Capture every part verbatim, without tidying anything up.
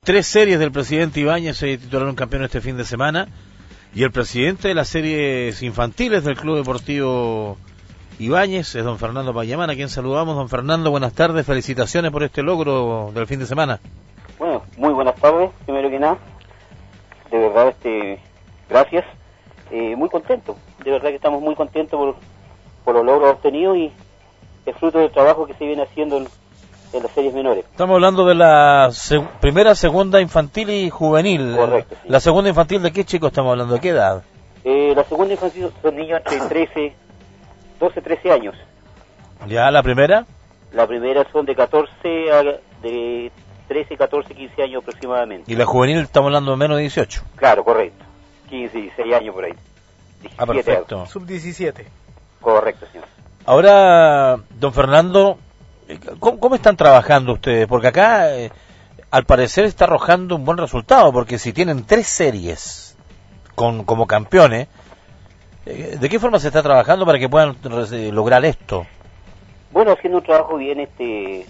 tres series del presidente Ibáñez se titularon campeones este fin de semana, y el presidente de las series infantiles del Club Deportivo Ibáñez es don Fernando Payamán, a quien saludamos. Don Fernando, buenas tardes, felicitaciones por este logro del fin de semana. Bueno, muy buenas tardes, primero que nada, de verdad, este, gracias, eh, muy contento, de verdad que estamos muy contentos por, por los logros obtenidos y el fruto del trabajo que se viene haciendo en, en las series menores. Estamos hablando de la se primera, segunda infantil y juvenil. Correcto, sí. ¿La segunda infantil de qué chicos estamos hablando? ¿De qué edad? Eh, la segunda infantil son niños entre trece, doce, trece años. ¿Ya la primera? La primera son de catorce a de trece, catorce, quince años aproximadamente. ¿Y la juvenil estamos hablando de menos de dieciocho? Claro, correcto. quince, dieciséis años por ahí. Ah, perfecto. sub diecisiete. Correcto, señor. Ahora, don Fernando, ¿cómo, cómo están trabajando ustedes? Porque acá, eh, al parecer, está arrojando un buen resultado, porque si tienen tres series con como campeones, eh, ¿de qué forma se está trabajando para que puedan eh, lograr esto? Bueno, haciendo un trabajo bien este,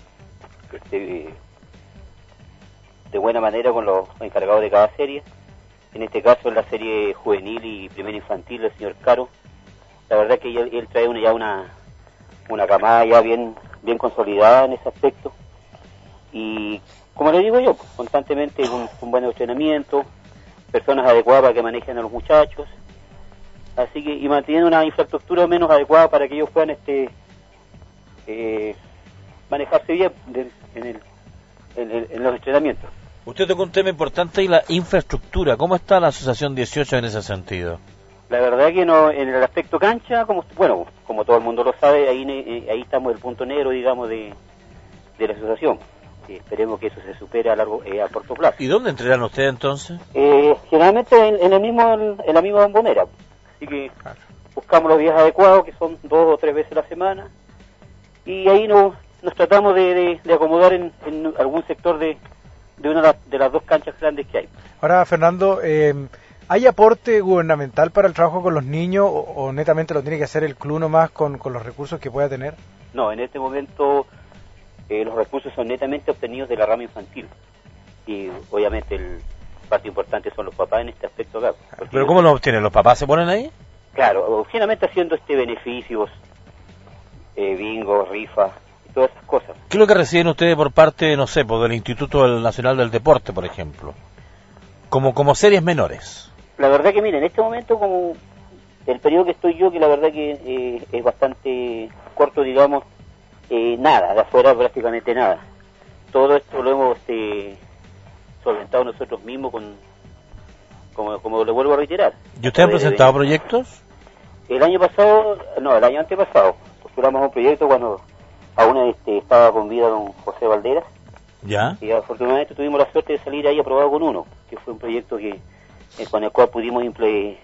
este de buena manera con los encargados de cada serie. En este caso, en la serie juvenil y primera infantil, el señor Caro. La verdad que él, él trae una, ya una una camada ya bien bien consolidada en ese aspecto. Y, como le digo yo, constantemente un, un buen entrenamiento, personas adecuadas para que manejen a los muchachos. Así que, y manteniendo una infraestructura menos adecuada para que ellos puedan este eh, manejarse bien de, en, el, en, el, en los entrenamientos. Usted tocó un tema importante y la infraestructura. ¿Cómo está la Asociación dieciocho en ese sentido? La verdad que no, en el aspecto cancha, como bueno, como todo el mundo lo sabe, ahí ahí estamos el punto negro, digamos, de, de la asociación. Y esperemos que eso se supere a largo eh, a corto plazo. ¿Y dónde entrenan ustedes entonces? Eh, generalmente en, en el mismo en la misma bombonera. Así que claro, buscamos los días adecuados, que son dos o tres veces a la semana, y ahí nos, nos tratamos de, de, de acomodar en, en algún sector de, de una de las dos canchas grandes que hay. Ahora, Fernando, eh, ¿hay aporte gubernamental para el trabajo con los niños o, o netamente lo tiene que hacer el club nomás con, con los recursos que pueda tener? No, en este momento eh, los recursos son netamente obtenidos de la rama infantil y obviamente el parte importante son los papás en este aspecto acá. ¿Pero cómo lo obtienen? ¿Los papás se ponen ahí? Claro, finalmente haciendo este beneficios, eh, bingo, rifa y todas esas cosas. ¿Qué es lo que reciben ustedes por parte, no sé, por del Instituto Nacional del Deporte, por ejemplo? Como, como series menores. La verdad que, mira, en este momento, como el periodo que estoy yo, que la verdad que eh, es bastante corto, digamos, eh, nada, de afuera prácticamente nada. Todo esto lo hemos este, solventado nosotros mismos, con como, como le vuelvo a reiterar. ¿Y ustedes han presentado proyectos? El año pasado, no, el año antepasado, postulamos un proyecto cuando aún este, estaba con vida don José Valderas. ¿Ya? Y afortunadamente tuvimos la suerte de salir ahí aprobado con uno, que fue un proyecto que eh, con el cual pudimos imple,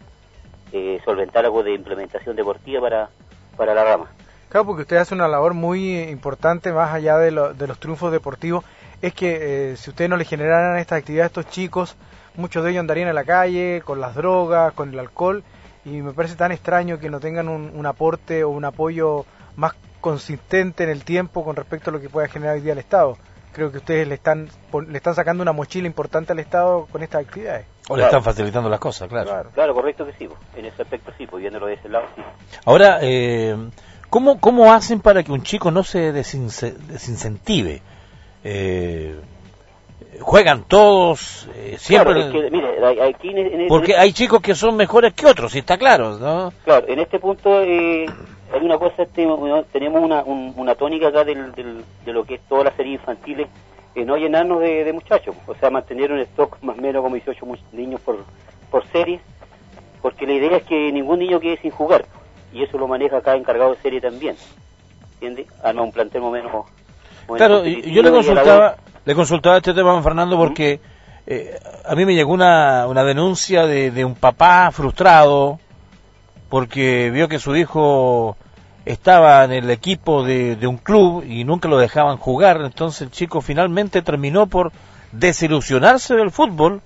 eh, solventar algo de implementación deportiva para, para la rama. Claro, porque usted hace una labor muy importante, más allá de, lo, de los triunfos deportivos, es que eh, si ustedes no le generaran estas actividades a estos chicos, muchos de ellos andarían en la calle, con las drogas, con el alcohol, y me parece tan extraño que no tengan un, un aporte o un apoyo más consistente en el tiempo con respecto a lo que pueda generar hoy día el Estado. Creo que ustedes le están le están sacando una mochila importante al Estado con estas actividades. O claro, le están facilitando las cosas, claro. Claro, claro, correcto que sí, en ese aspecto sí, pues viéndolo de ese lado sí. Ahora, eh, ¿cómo, ¿cómo hacen para que un chico no se desince, desincentive? Eh, juegan todos, eh, siempre... Claro, es que, mire, aquí en, en, porque en, hay chicos que son mejores que otros, sí está claro, ¿no? Claro, en este punto eh, hay una cosa, este, tenemos una, un, una tónica acá del, del, de lo que es toda la serie infantiles, eh, no llenarnos de, de muchachos, o sea, mantener un stock más o menos como dieciocho niños por, por serie, porque la idea es que ningún niño quede sin jugar, y eso lo maneja acá encargado de serie también, ¿entiende? Arma un plantel más o menos... Claro, yo le consultaba, le consultaba este tema a don Fernando porque eh, a mí me llegó una, una denuncia de, de un papá frustrado porque vio que su hijo estaba en el equipo de, de un club y nunca lo dejaban jugar, entonces el chico finalmente terminó por desilusionarse del fútbol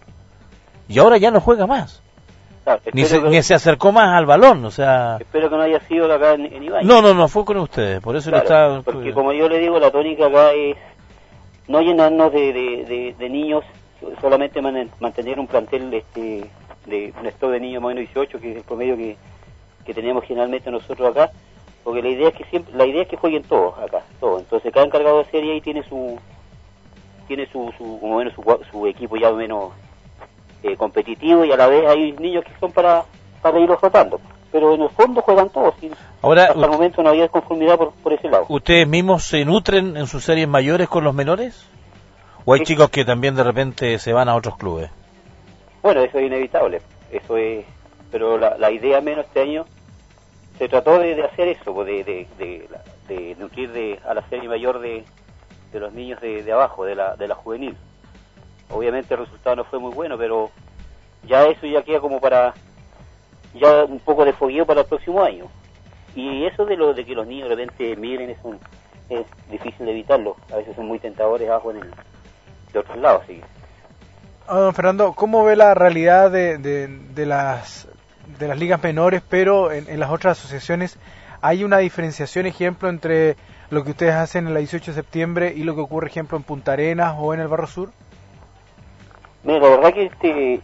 y ahora ya no juega más. Claro, ni, se, que, ni se acercó más al balón, o sea... Espero que no haya sido acá en, en Ibáñez. No, no, no, fue con ustedes, por eso claro, lo estaba... Porque como yo le digo, la tónica acá es no llenarnos de, de, de, de niños, solamente man, mantener un plantel este de un stock de niños más o menos dieciocho, que es el promedio que, que tenemos generalmente nosotros acá, porque la idea es que siempre la idea es que jueguen todos acá, todos. Entonces cada encargado de serie ahí tiene su tiene su, su como menos su, su equipo ya menos eh, competitivo, y a la vez hay niños que son para para irlos rotando, pero en el fondo juegan todos. Y ahora, hasta el momento no había desconformidad por, por ese lado. ¿Ustedes mismos se nutren en sus series mayores con los menores? ¿O hay sí. chicos que también de repente se van a otros clubes? Bueno, eso es inevitable, eso es, pero la, la idea menos este año se trató de, de hacer eso, de, de, de, de, de nutrir de, a la serie mayor de, de los niños de, de abajo, de la, de la juvenil. Obviamente el resultado no fue muy bueno, pero ya eso ya queda como para, ya un poco de fogueo para el próximo año. Y eso de lo de que los niños de repente miren es, un, es difícil de evitarlo, a veces son muy tentadores abajo en el, de otros lados, así. Ah, don Fernando, ¿cómo ve la realidad de, de, de las de las ligas menores, pero en, en las otras asociaciones hay una diferenciación, ejemplo, entre lo que ustedes hacen en la dieciocho de septiembre y lo que ocurre, ejemplo, en Punta Arenas o en el Barrio Sur? Mira, la verdad que este,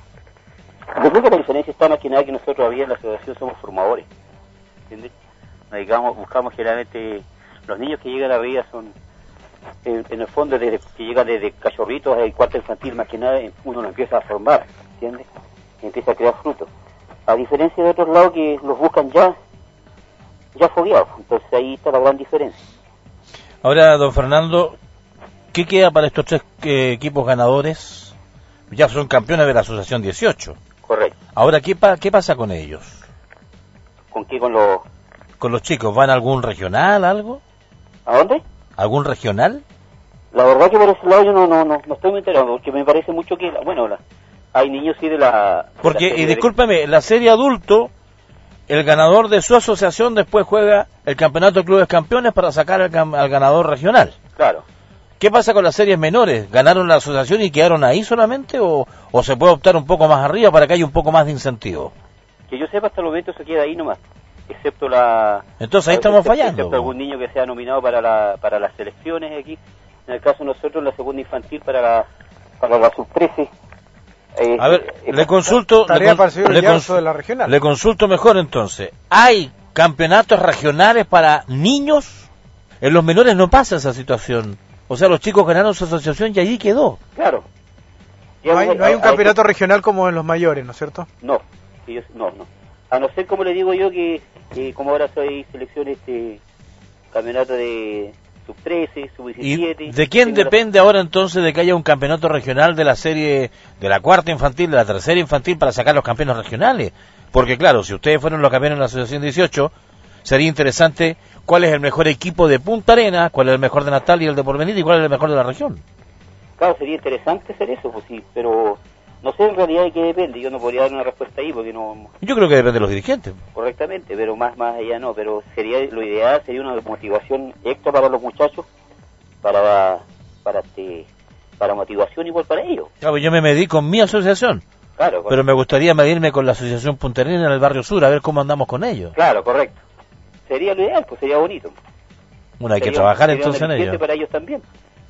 yo creo que la diferencia está más que nada que nosotros todavía en la asociación somos formadores, ¿entiendes? Nos dedicamos, buscamos generalmente, los niños que llegan arriba son, en, en el fondo, desde que llegan desde cachorritos al cuarto infantil, más que nada uno lo empieza a formar, ¿entiendes? Y empieza a crear frutos. A diferencia de otros lados que los buscan ya, ya fogueados, entonces ahí está la gran diferencia. Ahora, don Fernando, ¿qué queda para estos tres eh, equipos ganadores? Ya son campeones de la Asociación dieciocho. Correcto. Ahora, ¿qué, pa qué pasa con ellos? ¿Con qué? Con los... ¿Con los chicos? ¿Van a algún regional, algo? ¿A dónde? ¿Algún regional? La verdad que por ese lado yo no no no, no estoy muy enterado, porque me parece mucho que, bueno, la, hay niños sí de la... De porque, la y discúlpeme, la serie adulto, el ganador de su asociación después juega el campeonato de clubes campeones para sacar al, al ganador regional. Claro. ¿Qué pasa con las series menores? ¿Ganaron la asociación y quedaron ahí solamente o, o se puede optar un poco más arriba para que haya un poco más de incentivo? Que yo sepa, hasta el momento se queda ahí nomás, excepto la... Entonces ahí estamos fallando. Excepto algún niño que sea nominado para la, para las selecciones aquí, en el caso de nosotros la segunda infantil para la, para la sub trece. Eh, A ver, eh, le consulto, le, con, le, cons de la regional. le consulto mejor entonces. ¿Hay campeonatos regionales para niños? En los menores no pasa esa situación. O sea, los chicos ganaron su asociación y allí quedó. Claro. No hay, no hay un campeonato regional como en los mayores, ¿no es cierto? No, ellos, no, no. A no ser, como le digo yo, que eh, como ahora soy selección, este campeonato de sub trece, sub diecisiete... ¿Y de quién depende ahora entonces de que haya un campeonato regional de la serie, de la cuarta infantil, de la tercera infantil, para sacar los campeones regionales? Porque claro, si ustedes fueron los campeones en la asociación dieciocho, sería interesante cuál es el mejor equipo de Punta Arenas, cuál es el mejor de Natal y el de Porvenir, y cuál es el mejor de la región. Claro, sería interesante hacer eso, pues sí, pero no sé en realidad de qué depende, yo no podría dar una respuesta ahí porque no... Yo creo que depende de los dirigentes. Correctamente, pero más más allá no, pero sería lo ideal, sería una motivación extra para los muchachos, para para este, para motivación igual para ellos. Claro, yo me medí con mi asociación. Claro, pero me gustaría medirme con la asociación Punta Arenas en el Barrio Sur, a ver cómo andamos con ellos. Claro, correcto. Sería lo ideal, pues sería bonito. Bueno, hay sería, que trabajar sería entonces en ello. Para ellos también.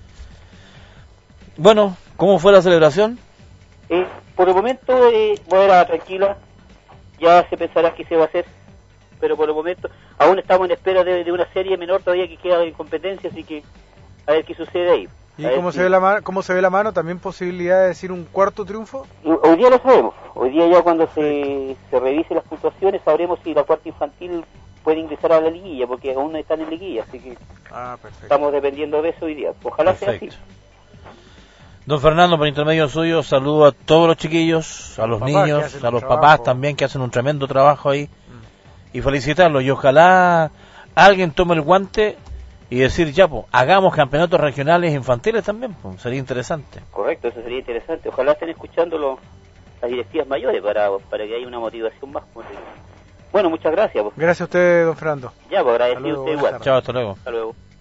Bueno, ¿cómo fue la celebración? Eh, por el momento, eh, bueno, tranquila, ya se pensará qué se va a hacer, pero por el momento aún estamos en espera de, de una serie menor todavía que queda en competencia, así que a ver qué sucede ahí. ¿Y cómo, si... se ve la mano, cómo se ve la mano? ¿También posibilidad de decir un cuarto triunfo? Hoy día lo sabemos, hoy día ya cuando se, se revise las puntuaciones sabremos si la cuarta infantil puede ingresar a la liguilla, porque aún no están en liguilla, así que ah, perfecto. Estamos dependiendo de eso hoy día. Ojalá perfecto. sea así. Don Fernando, por intermedio suyo, saludo a todos los chiquillos, a los, los niños, a los papás trabajo. también que hacen un tremendo trabajo ahí, mm. y felicitarlos, y ojalá alguien tome el guante y decir, ya, pues, hagamos campeonatos regionales infantiles también, pues, sería interesante. Correcto, eso sería interesante. Ojalá estén escuchando los, las directivas mayores para, para que haya una motivación más. Bueno, muchas gracias. Pues. Gracias a usted, don Fernando. Ya, pues agradecido a usted igual. Chao, hasta luego. Hasta luego.